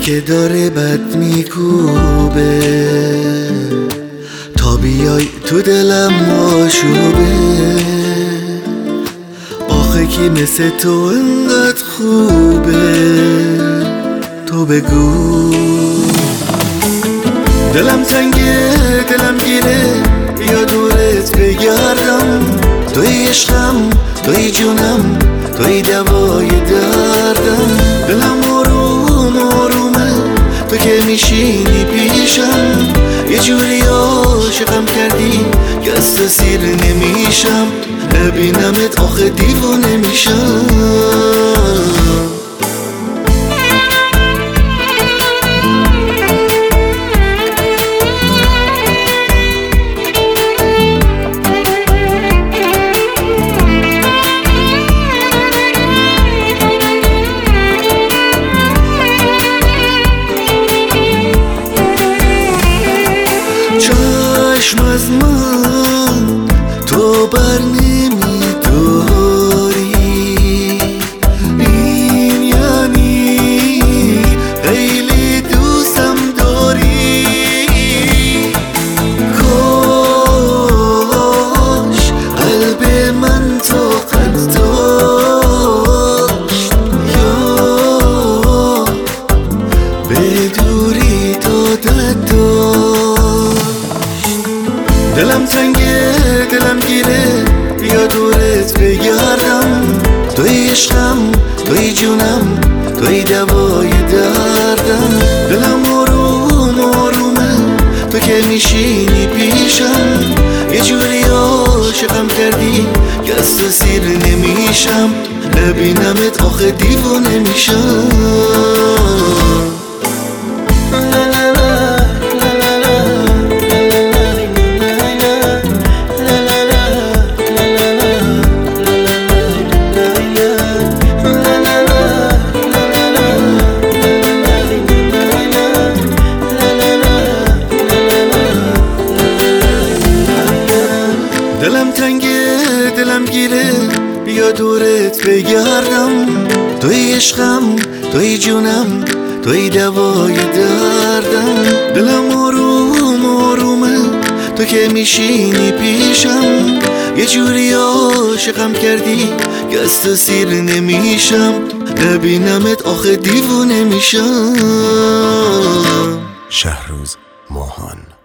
که داره بد میکوبه تا بیای تو دلم آشوبه. آخه کی مثل تو انقدر خوبه تو بگو. دلم تنگه دلم گیره بیا دورت بگردم. توی عشقم توی جونم توی دوای دردم. دلم آروم آرومه تو که میشینی پیشم. یه جوری عاشقم کردی که از تو سیر نمیشم. ببینمت آخه دیوانه میشم. چشم از من تو بر نمیداری. این یعنی خیلی دوستم داری. کاش قلب من طاقت داشت یا به دوری دادت داشت. دلم تنگه دلم گیره بیا دورت بگردم. توی عشقم توی جونم توی دوای دردم. دلم آروم آرومه تو که میشینی پیشم. یه جوری عاشقم کردی که از تو سیر نمیشم. ببینمت آخه دیوانه میشم. دلم تنگه دلم گیره بیا دورت بگردم. توی عشقم توی جونم توی دوای دردم. دلم آروم آرومه تو که میشینی پیشم. یه جوری عاشقم کردی که از تو سیر نمیشم. ببینمت آخه دیوانه میشم. شهروز ماهان.